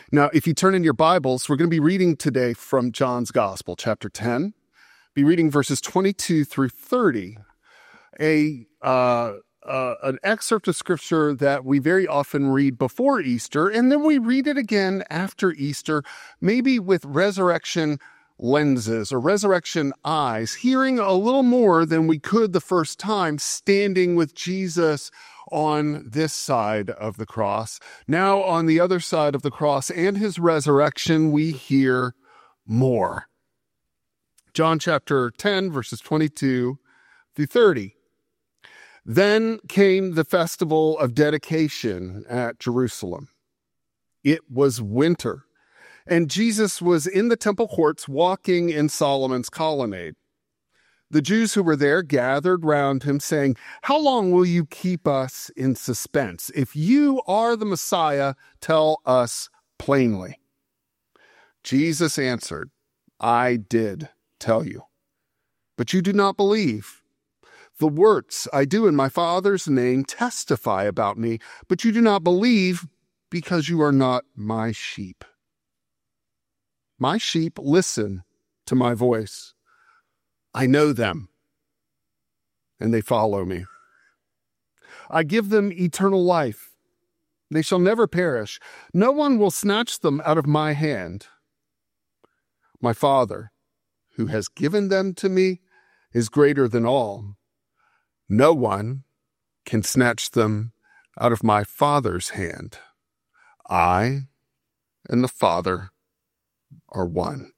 Now, if you turn in your Bibles, we're going to be reading today from John's Gospel, chapter 10. Be reading verses 22 through 30, an excerpt of Scripture that we very often read before Easter, and then we read it again after Easter, maybe with resurrection lenses or resurrection eyes, hearing a little more than we could the first time, standing with Jesus on this side of the cross. Now on the other side of the cross and his resurrection, we hear more. John chapter 10, verses 22 through 30. Then came the festival of dedication at Jerusalem. It was winter, and Jesus was in the temple courts walking in Solomon's colonnade. The Jews who were there gathered round him, saying, "How long will you keep us in suspense? If you are the Messiah, tell us plainly." Jesus answered, "I did tell you, but you do not believe. The works I do in my Father's name testify about me, but you do not believe because you are not my sheep. My sheep listen to my voice. I know them, and they follow me. I give them eternal life. They shall never perish. No one will snatch them out of my hand. My Father, who has given them to me, is greater than all. No one can snatch them out of my Father's hand. I and the Father are one."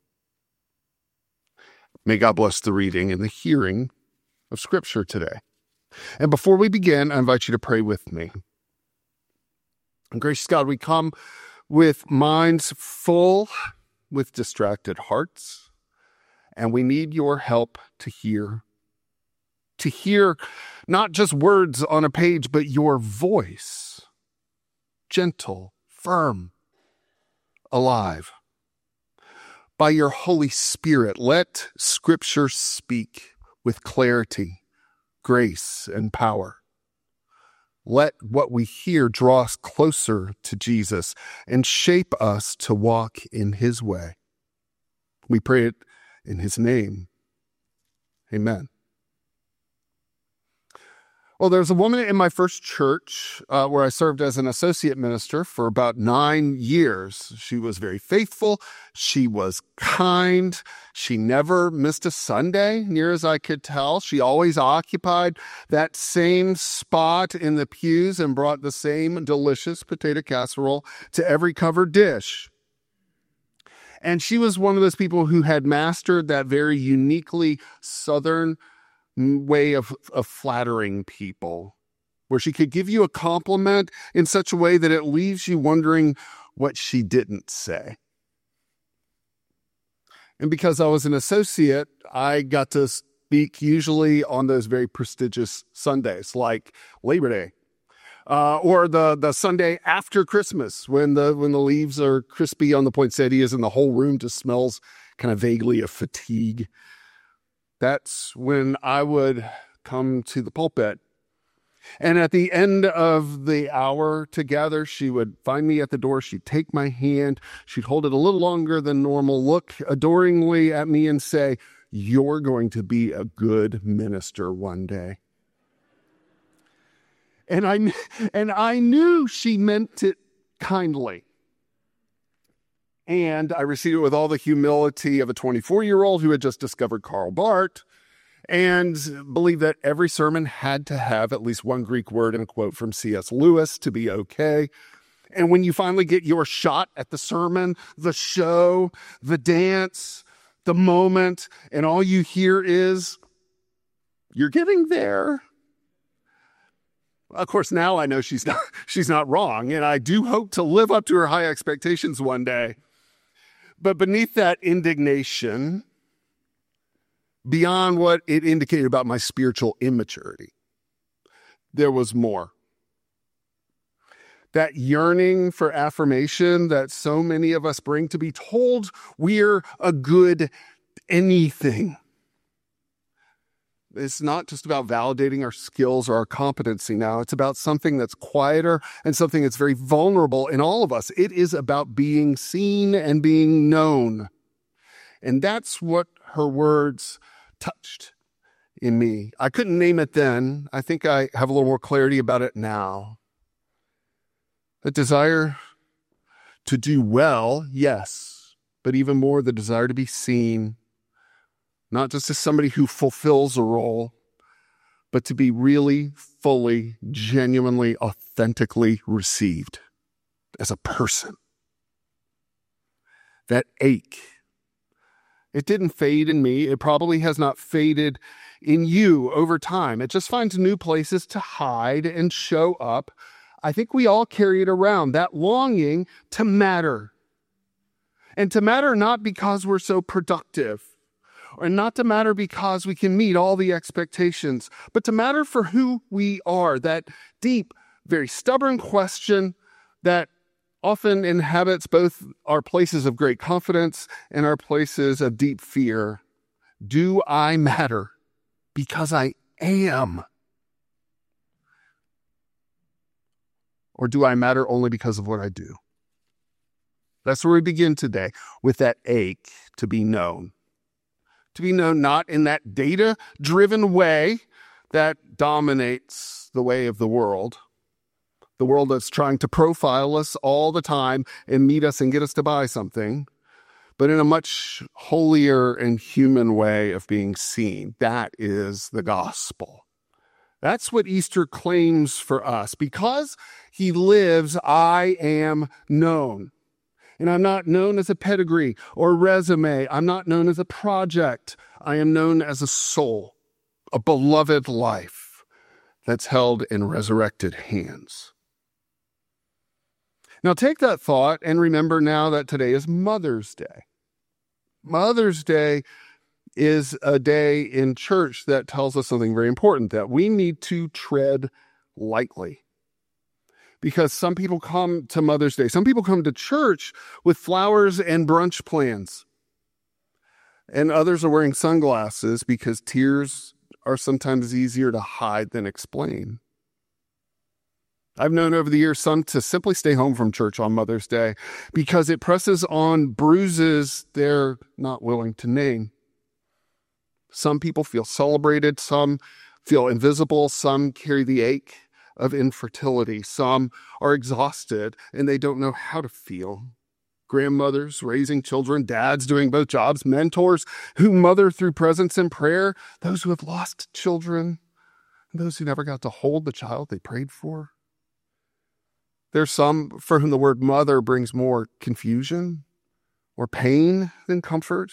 May God bless the reading and the hearing of Scripture today. And before we begin, I invite you to pray with me. And gracious God, we come with minds full, with distracted hearts, and we need your help to hear not just words on a page, but your voice, gentle, firm, alive. By your Holy Spirit, let Scripture speak with clarity, grace, and power. Let what we hear draw us closer to Jesus and shape us to walk in his way. We pray it in his name. Amen. Well, there's a woman in my first church where I served as an associate minister for about 9 years. She was very faithful. She was kind. She never missed a Sunday, near as I could tell. She always occupied that same spot in the pews and brought the same delicious potato casserole to every covered dish. And she was one of those people who had mastered that very uniquely Southern way of flattering people, where she could give you a compliment in such a way that it leaves you wondering what she didn't say. And because I was an associate, I got to speak usually on those very prestigious Sundays, like Labor Day, or the Sunday after Christmas, when the leaves are crispy on the poinsettias and the whole room just smells kind of vaguely of fatigue. That's when I would come to the pulpit. And at the end of the hour together, she would find me at the door. She'd take my hand. She'd hold it a little longer than normal, look adoringly at me and say, "You're going to be a good minister one day." And I knew she meant it kindly. And I received it with all the humility of a 24-year-old who had just discovered Karl Barth and believed that every sermon had to have at least one Greek word and a quote from C.S. Lewis to be okay. And when you finally get your shot at the sermon, the show, the dance, the moment, and all you hear is, "You're getting there." Of course, now I know she's not wrong, and I do hope to live up to her high expectations one day. But beneath that indignation, beyond what it indicated about my spiritual immaturity, there was more. That yearning for affirmation that so many of us bring, to be told we're a good anything. It's not just about validating our skills or our competency now. It's about something that's quieter and something that's very vulnerable in all of us. It is about being seen and being known. And that's what her words touched in me. I couldn't name it then. I think I have a little more clarity about it now. The desire to do well, yes, but even more the desire to be seen, not just as somebody who fulfills a role, but to be really, fully, genuinely, authentically received as a person. That ache, it didn't fade in me. It probably has not faded in you over time. It just finds new places to hide and show up. I think we all carry it around, that longing to matter. And to matter not because we're so productive, or not to matter because we can meet all the expectations, but to matter for who we are, that deep, very stubborn question that often inhabits both our places of great confidence and our places of deep fear. Do I matter? Because I am. Or do I matter only because of what I do? That's where we begin today, with that ache to be known. To be known not in that data-driven way that dominates the way of the world that's trying to profile us all the time and meet us and get us to buy something, but in a much holier and human way of being seen. That is the gospel. That's what Easter claims for us. Because he lives, I am known. And I'm not known as a pedigree or resume. I'm not known as a project. I am known as a soul, a beloved life that's held in resurrected hands. Now take that thought and remember now that today is Mother's Day. Mother's Day is a day in church that tells us something very important, that we need to tread lightly. Because some people come to Mother's Day, some people come to church with flowers and brunch plans. And others are wearing sunglasses because tears are sometimes easier to hide than explain. I've known over the years some to simply stay home from church on Mother's Day because it presses on bruises they're not willing to name. Some people feel celebrated, some feel invisible, some carry the ache of infertility. Some are exhausted and they don't know how to feel. Grandmothers raising children, dads doing both jobs, mentors who mother through presence and prayer, those who have lost children, those who never got to hold the child they prayed for. There's some for whom the word mother brings more confusion or pain than comfort.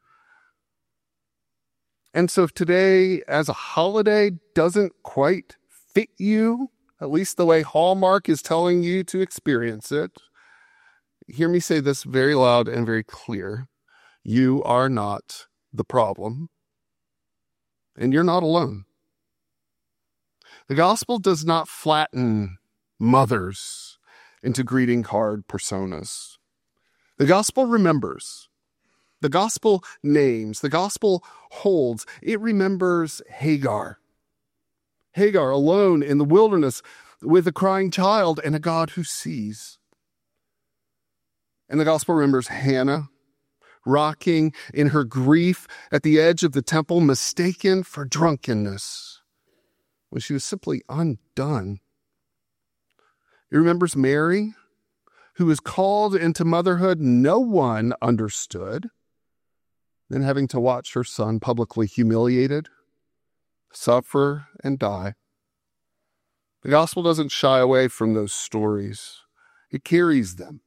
And so if today as a holiday doesn't quite fit you, at least the way Hallmark is telling you to experience it, hear me say this very loud and very clear. You are not the problem, and you're not alone. The gospel does not flatten mothers into greeting card personas. The gospel remembers. The gospel names. The gospel holds. It remembers Hagar. Hagar alone in the wilderness with a crying child and a God who sees. And the gospel remembers Hannah rocking in her grief at the edge of the temple, mistaken for drunkenness when she was simply undone. It remembers Mary, who was called into motherhood no one understood, then having to watch her son publicly humiliated, suffer, and die. The gospel doesn't shy away from those stories. It carries them.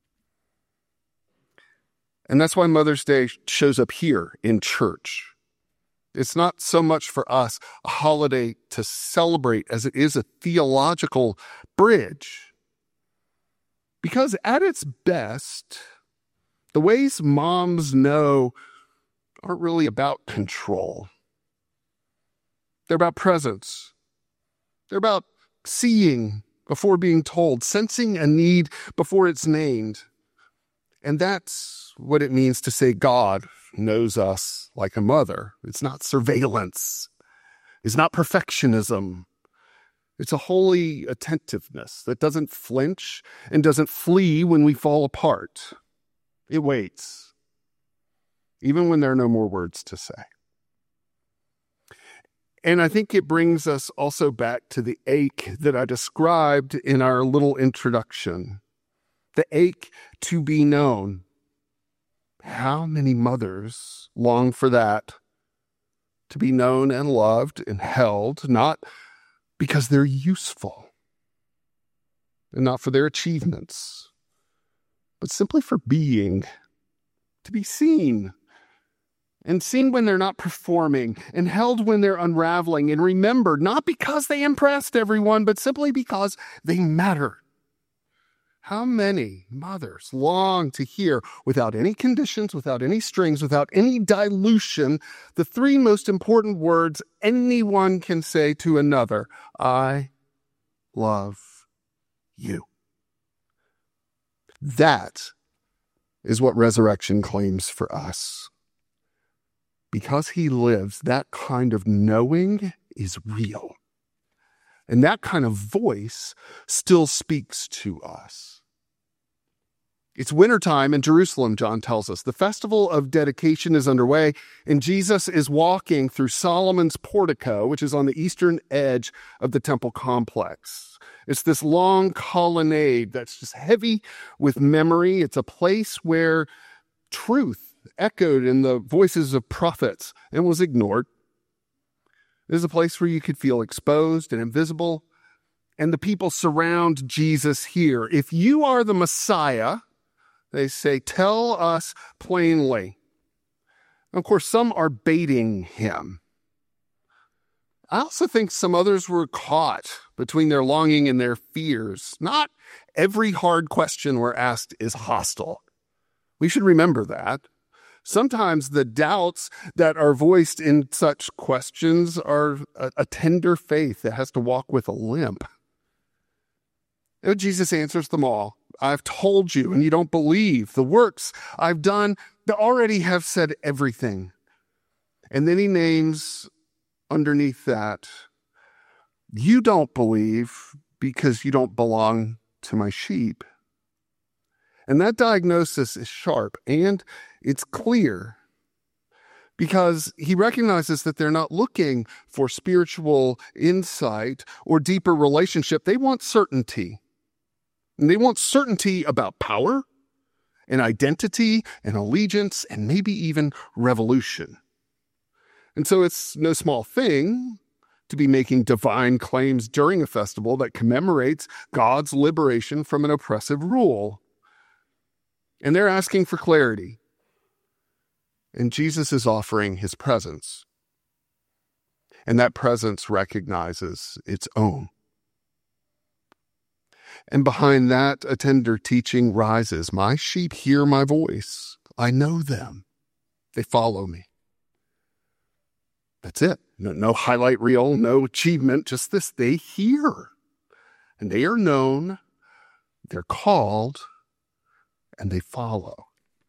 And that's why Mother's Day shows up here in church. It's not so much for us a holiday to celebrate as it is a theological bridge. Because at its best, the ways moms know aren't really about control. They're about presence. They're about seeing before being told, sensing a need before it's named. And that's what it means to say God knows us like a mother. It's not surveillance. is not perfectionism. It's a holy attentiveness that doesn't flinch and doesn't flee when we fall apart. It waits, even when there are no more words to say. And I think it brings us also back to the ache that I described in our little introduction. The ache to be known. How many mothers long for that? To be known and loved and held, not because they're useful and not for their achievements, but simply for being, to be seen. And seen when they're not performing, and held when they're unraveling, and remembered, not because they impressed everyone, but simply because they matter. How many mothers long to hear, without any conditions, without any strings, without any dilution, the three most important words anyone can say to another: I love you. That is what resurrection claims for us. Because he lives, that kind of knowing is real. And that kind of voice still speaks to us. It's wintertime in Jerusalem, John tells us. The festival of dedication is underway, and Jesus is walking through Solomon's portico, which is on the eastern edge of the temple complex. It's this long colonnade that's just heavy with memory. It's a place where truth echoed in the voices of prophets and was ignored. It is a place where you could feel exposed and invisible, and the people surround Jesus here. If you are the Messiah, they say, tell us plainly. Of course, some are baiting him. I also think some others were caught between their longing and their fears. Not every hard question we're asked is hostile. We should remember that. Sometimes the doubts that are voiced in such questions are a tender faith that has to walk with a limp. And Jesus answers them all. I've told you, and you don't believe. The works I've done that already have said everything. And then he names underneath that, you don't believe because you don't belong to my sheep. And that diagnosis is sharp and it's clear because he recognizes that they're not looking for spiritual insight or deeper relationship. They want certainty. And they want certainty about power and identity and allegiance and maybe even revolution. And so it's no small thing to be making divine claims during a festival that commemorates God's liberation from an oppressive rule. And they're asking for clarity. And Jesus is offering his presence. And that presence recognizes its own. And behind that, a tender teaching rises. My sheep hear my voice. I know them. They follow me. That's it. No highlight reel, no achievement, just this. They hear. And they are known. They're called. And they follow.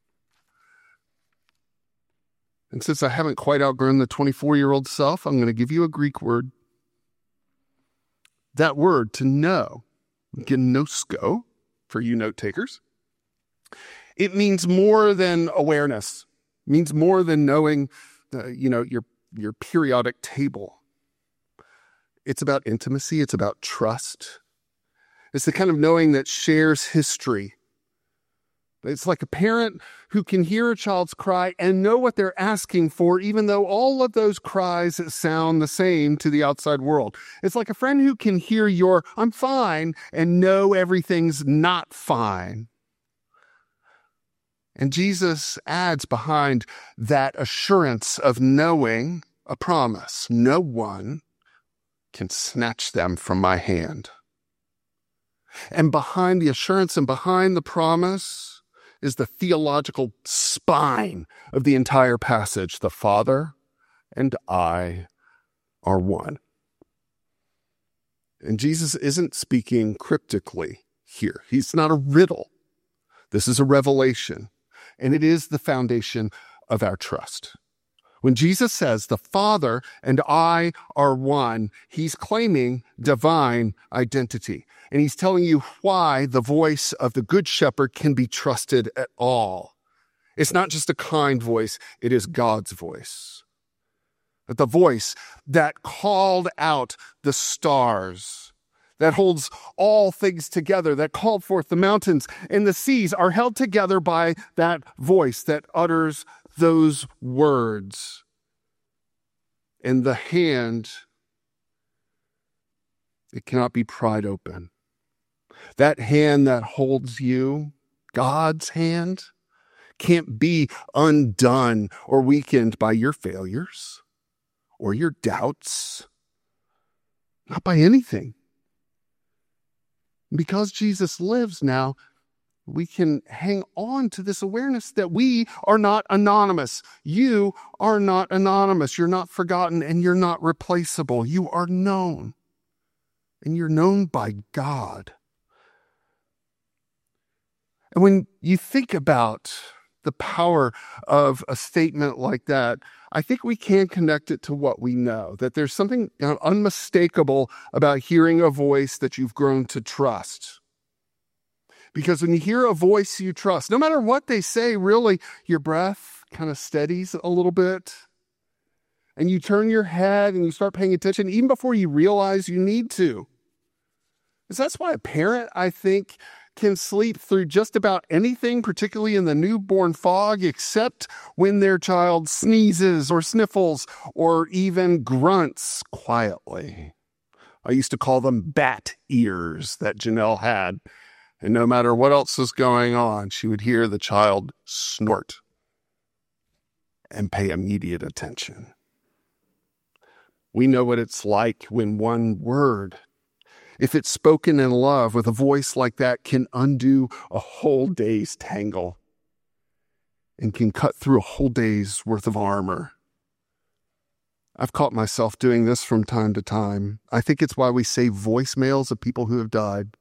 And since I haven't quite outgrown the 24-year-old self, I'm going to give you a Greek word. That word, to know, gnosko, for you note takers. It means more than awareness. It means more than knowing, your periodic table. It's about intimacy. It's about trust. It's the kind of knowing that shares history. It's like a parent who can hear a child's cry and know what they're asking for, even though all of those cries sound the same to the outside world. It's like a friend who can hear your "I'm fine" and know everything's not fine. And Jesus adds behind that assurance of knowing a promise. No one can snatch them from my hand. And behind the assurance and behind the promise is the theological spine of the entire passage. The Father and I are one. And Jesus isn't speaking cryptically here. He's not a riddle. This is a revelation. And it is the foundation of our trust. When Jesus says the Father and I are one, he's claiming divine identity. And he's telling you why the voice of the Good Shepherd can be trusted at all. It's not just a kind voice, it is God's voice. The voice that called out the stars, that holds all things together, that called forth the mountains and the seas, are held together by that voice that utters those words. And the hand, it cannot be pried open. That hand that holds you, God's hand, can't be undone or weakened by your failures or your doubts, not by anything. Because Jesus lives now, we can hang on to this awareness that we are not anonymous. You are not anonymous. You're not forgotten, and you're not replaceable. You are known, and you're known by God. And when you think about the power of a statement like that, I think we can connect it to what we know, that there's something unmistakable about hearing a voice that you've grown to trust. Because when you hear a voice you trust, no matter what they say, really, your breath kind of steadies a little bit. And you turn your head and you start paying attention even before you realize you need to. So that's why a parent, I think, can sleep through just about anything, particularly in the newborn fog, except when their child sneezes or sniffles or even grunts quietly. I used to call them bat ears that Janelle had. And no matter what else was going on, she would hear the child snort and pay immediate attention. We know what it's like when one word, if it's spoken in love with a voice like that, can undo a whole day's tangle and can cut through a whole day's worth of armor. I've caught myself doing this from time to time. I think it's why we save voicemails of people who have died.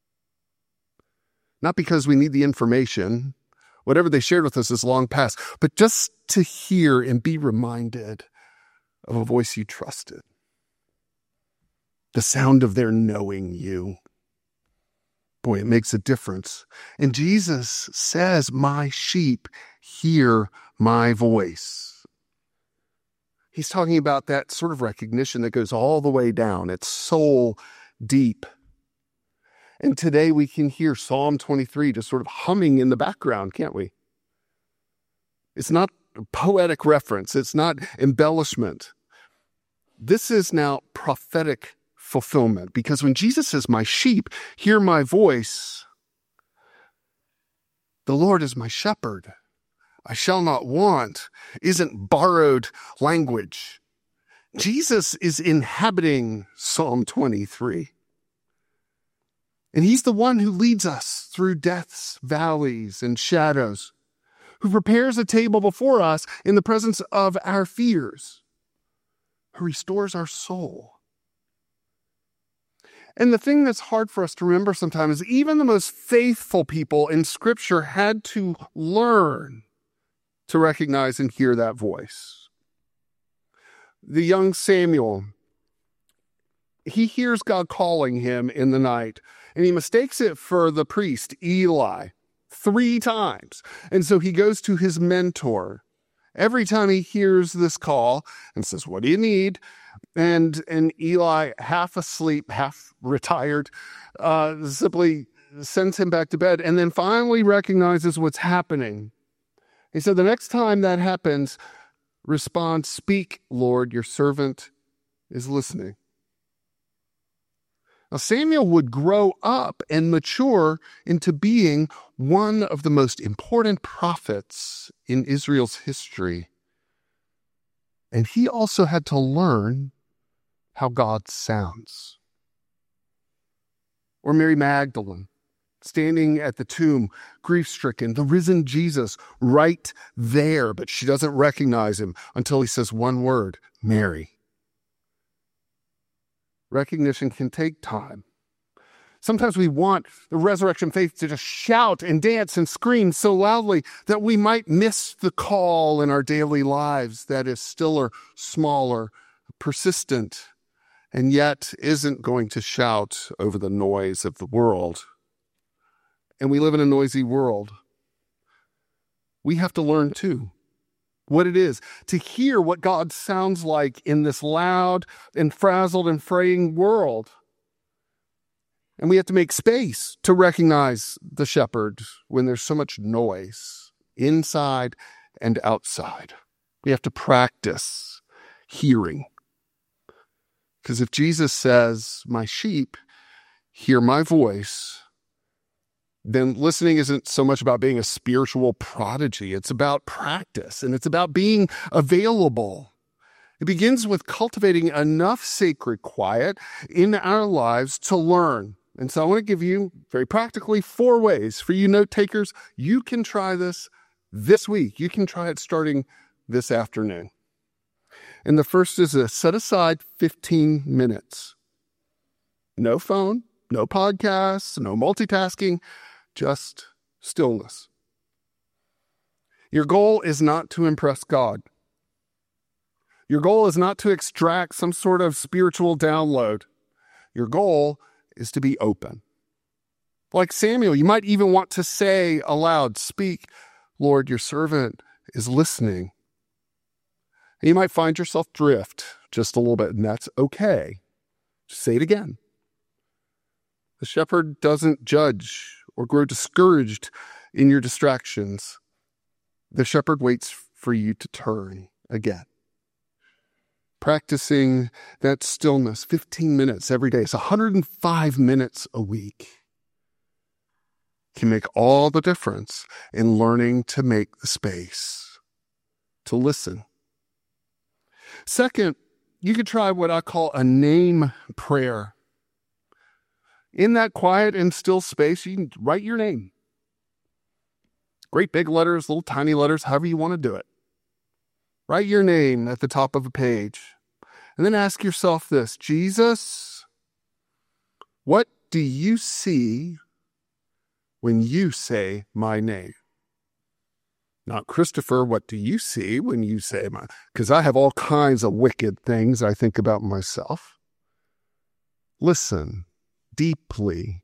Not because we need the information. Whatever they shared with us is long past. But just to hear and be reminded of a voice you trusted. The sound of their knowing you. Boy, it makes a difference. And Jesus says, my sheep hear my voice. He's talking about that sort of recognition that goes all the way down. It's soul deep. And today we can hear Psalm 23 just sort of humming in the background, can't we? It's not a poetic reference. It's not embellishment. This is now prophetic fulfillment, because when Jesus says, my sheep hear my voice, the Lord is my shepherd, I shall not want, isn't borrowed language. Jesus is inhabiting Psalm 23. And he's the one who leads us through death's valleys and shadows, who prepares a table before us in the presence of our fears, who restores our soul. And the thing that's hard for us to remember sometimes is even the most faithful people in Scripture had to learn to recognize and hear that voice. The young Samuel, he hears God calling him in the night, and he mistakes it for the priest, Eli, 3 times. And so he goes to his mentor every time he hears this call and says, what do you need? And Eli, half asleep, half retired, simply sends him back to bed and then finally recognizes what's happening. He said, the next time that happens, respond, speak, Lord, your servant is listening. Now, Samuel would grow up and mature into being one of the most important prophets in Israel's history. And he also had to learn how God sounds. Or Mary Magdalene, standing at the tomb, grief-stricken, the risen Jesus right there, but she doesn't recognize him until he says one word, Mary. Recognition can take time. Sometimes we want the resurrection faith to just shout and dance and scream so loudly that we might miss the call in our daily lives that is stiller, smaller, persistent, and yet isn't going to shout over the noise of the world. And we live in a noisy world. We have to learn too what it is to hear what God sounds like in this loud and frazzled and fraying world. And we have to make space to recognize the shepherd when there's so much noise inside and outside. We have to practice hearing. Because if Jesus says, "My sheep hear my voice," then listening isn't so much about being a spiritual prodigy. It's about practice, and it's about being available. It begins with cultivating enough sacred quiet in our lives to learn. And so I want to give you, very practically, 4 ways for you note takers. You can try this week. You can try it starting this afternoon. And the first is to set aside 15 minutes. No phone, no podcasts, no multitasking, just stillness. Your goal is not to impress God. Your goal is not to extract some sort of spiritual download. Your goal is to be open. Like Samuel, you might even want to say aloud, "Speak, Lord, your servant is listening." And you might find yourself drift just a little bit, and that's okay. Just say it again. The shepherd doesn't judge or grow discouraged in your distractions. The shepherd waits for you to turn again. Practicing that stillness, 15 minutes every day, it's 105 minutes a week, can make all the difference in learning to make the space to listen. Second, you could try what I call a name prayer. In that quiet and still space, you can write your name. Great big letters, little tiny letters, however you want to do it. Write your name at the top of a page. And then ask yourself this: Jesus, what do you see when you say my name? Not Christopher, what do you see when you say my... Because I have all kinds of wicked things I think about myself. Listen deeply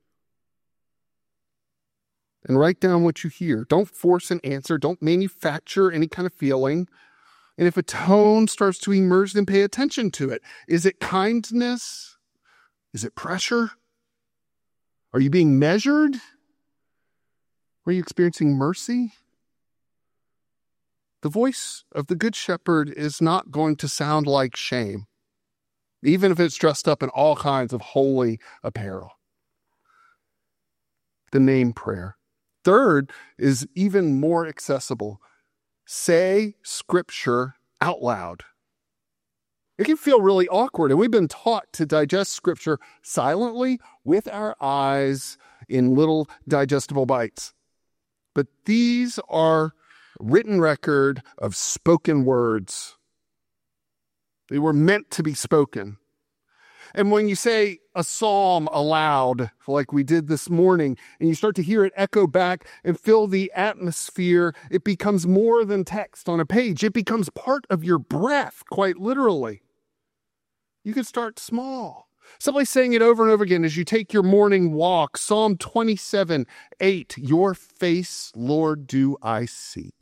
and write down what you hear. Don't force an answer. Don't manufacture any kind of feeling. And if a tone starts to emerge, then pay attention to it. Is it kindness? Is it pressure? Are you being measured? Are you experiencing mercy? The voice of the Good Shepherd is not going to sound like shame, even if it's dressed up in all kinds of holy apparel. The name prayer. Third is even more accessible. Say Scripture out loud. It can feel really awkward, and we've been taught to digest Scripture silently with our eyes in little digestible bites. But these are written record of spoken words. They were meant to be spoken. And when you say a psalm aloud, like we did this morning, and you start to hear it echo back and fill the atmosphere, it becomes more than text on a page. It becomes part of your breath, quite literally. You can start small. Simply saying it over and over again as you take your morning walk. Psalm 27:8, your face, Lord, do I seek.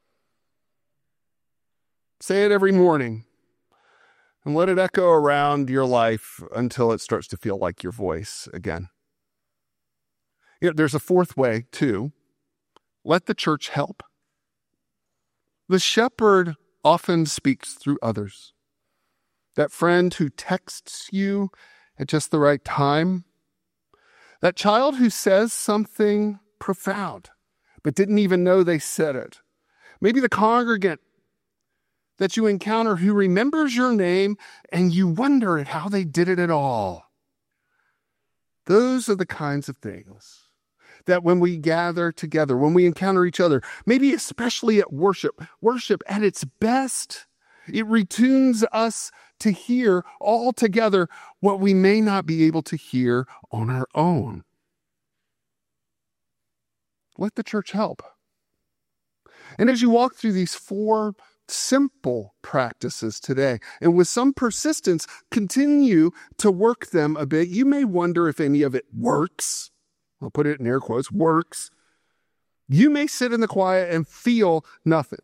Say it every morning and let it echo around your life until it starts to feel like your voice again. There's a fourth way, too. Let the church help. The shepherd often speaks through others. That friend who texts you at just the right time. That child who says something profound, but didn't even know they said it. Maybe the congregant that you encounter who remembers your name and you wonder at how they did it at all. Those are the kinds of things that when we gather together, when we encounter each other, maybe especially at worship at its best, it retunes us to hear all together what we may not be able to hear on our own. Let the church help. And as you walk through these 4 simple practices today, and with some persistence, continue to work them a bit, you may wonder if any of it works. I'll put it in air quotes, works. You may sit in the quiet and feel nothing.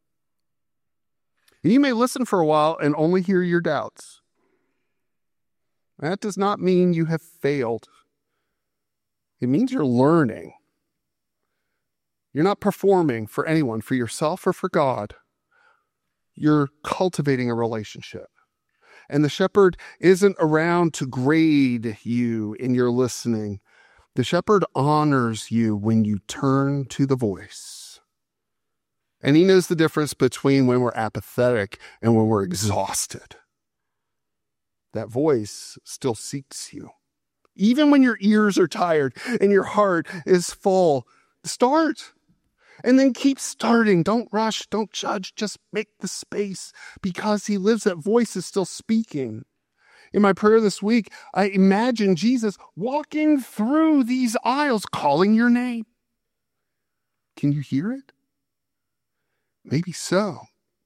You may listen for a while and only hear your doubts. That does not mean you have failed. It means you're learning. You're not performing for anyone, for yourself or for God. You're cultivating a relationship. And the shepherd isn't around to grade you in your listening. The shepherd honors you when you turn to the voice. And he knows the difference between when we're apathetic and when we're exhausted. That voice still seeks you. Even when your ears are tired and your heart is full, start. And then keep starting. Don't rush. Don't judge. Just make the space because he lives. That voice is still speaking. In my prayer this week, I imagine Jesus walking through these aisles, calling your name. Can you hear it? Maybe so.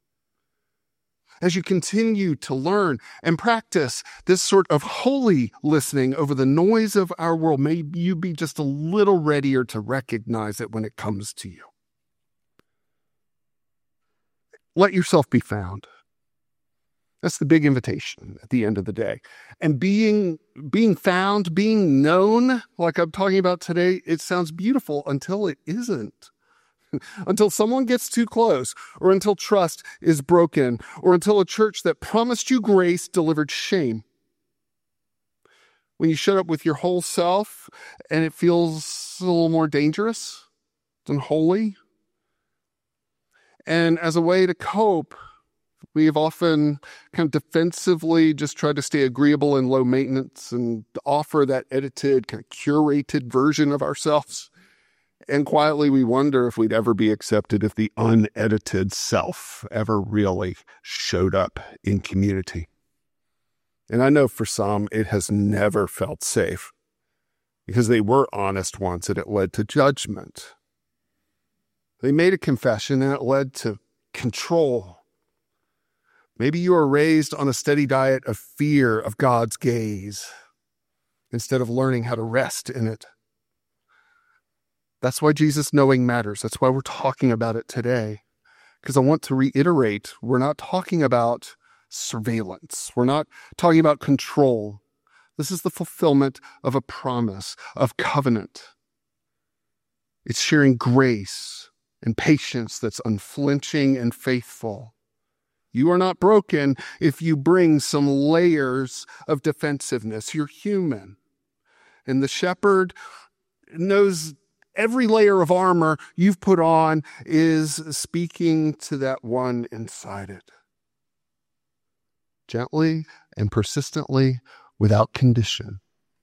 As you continue to learn and practice this sort of holy listening over the noise of our world, may you be just a little readier to recognize it when it comes to you. Let yourself be found. That's the big invitation at the end of the day. And being found, being known, like I'm talking about today, it sounds beautiful until it isn't. Until someone gets too close, or until trust is broken, or until a church that promised you grace delivered shame. When you shut up with your whole self and it feels a little more dangerous than holy. And as a way to cope, we have often kind of defensively just tried to stay agreeable and low maintenance and offer that edited, kind of curated version of ourselves. And quietly we wonder if we'd ever be accepted if the unedited self ever really showed up in community. And I know for some, it has never felt safe because they were honest once and it led to judgment. They made a confession and it led to control. Maybe you were raised on a steady diet of fear of God's gaze instead of learning how to rest in it. That's why Jesus knowing matters. That's why we're talking about it today. Because I want to reiterate, we're not talking about surveillance. We're not talking about control. This is the fulfillment of a promise, of covenant. It's sharing grace and patience that's unflinching and faithful. You are not broken if you bring some layers of defensiveness. You're human. And the shepherd knows every layer of armor you've put on is speaking to that one inside it. Gently and persistently, without condition.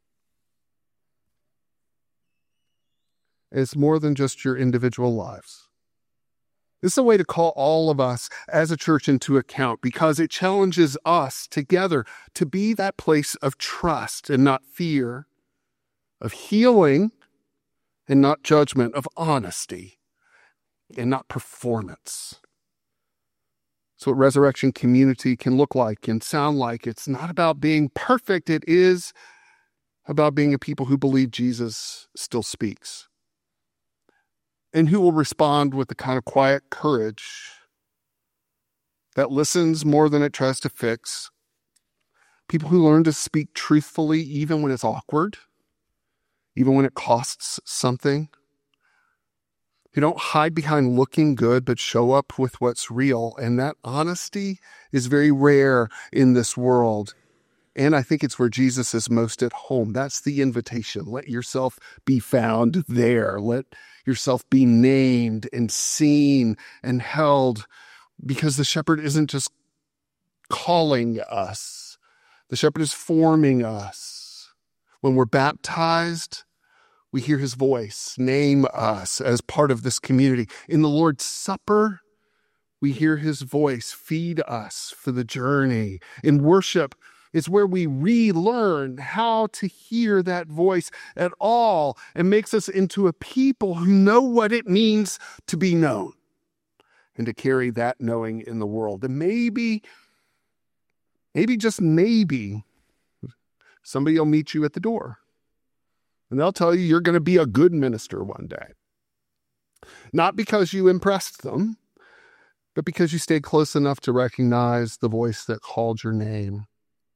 It's more than just your individual lives. This is a way to call all of us as a church into account because it challenges us together to be that place of trust and not fear, of healing and not judgment, of honesty and not performance. So what resurrection community can look like and sound like. It's not about being perfect. It is about being a people who believe Jesus still speaks and who will respond with the kind of quiet courage that listens more than it tries to fix. People who learn to speak truthfully even when it's awkward, even when it costs something. Who don't hide behind looking good, but show up with what's real. And that honesty is very rare in this world. And I think it's where Jesus is most at home. That's the invitation. Let yourself be found there. Let yourself be named and seen and held, because the shepherd isn't just calling us. The shepherd is forming us. When we're baptized, we hear his voice name us as part of this community. In the Lord's Supper, we hear his voice feed us for the journey. In worship, is where we relearn how to hear that voice at all, and makes us into a people who know what it means to be known and to carry that knowing in the world. And maybe just maybe, somebody will meet you at the door and they'll tell you you're going to be a good minister one day. Not because you impressed them, but because you stayed close enough to recognize the voice that called your name.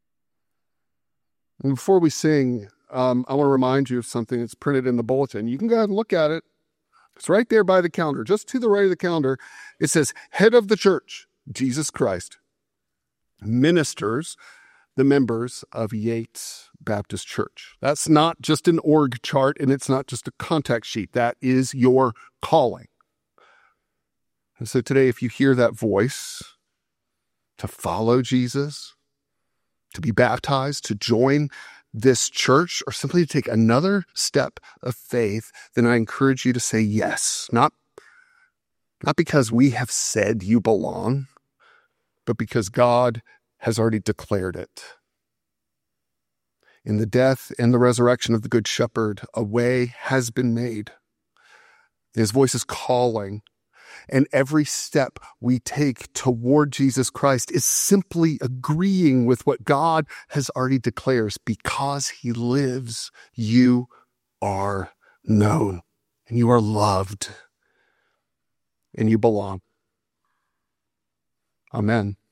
And before we sing, I want to remind you of something that's printed in the bulletin. You can go ahead and look at it. It's right there by the calendar, just to the right of the calendar. It says, Head of the Church, Jesus Christ, ministers the members of Yates Baptist Church. That's not just an org chart, and it's not just a contact sheet. That is your calling. And so today, if you hear that voice to follow Jesus, to be baptized, to join this church, or simply to take another step of faith, then I encourage you to say yes. Not because we have said you belong, but because God has already declared it. In the death and the resurrection of the Good Shepherd, a way has been made. His voice is calling. And every step we take toward Jesus Christ is simply agreeing with what God has already declared. Because he lives, you are known, and you are loved, and you belong. Amen.